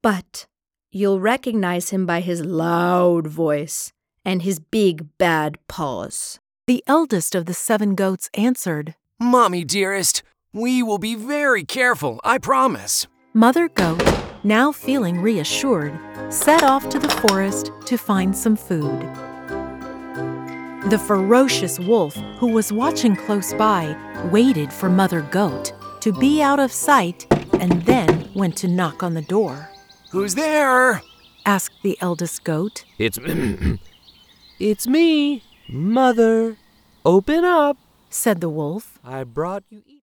But you'll recognize him by his loud voice and his big bad paws. The eldest of the 7 goats answered, Mommy dearest, we will be very careful, I promise. Mother Goat, now feeling reassured, set off to the forest to find some food. The ferocious wolf, who was watching close by, waited for Mother Goat to be out of sight and then went to knock on the door. Who's there? Asked the eldest goat. It's me, Mother. Open up, said the wolf. I brought you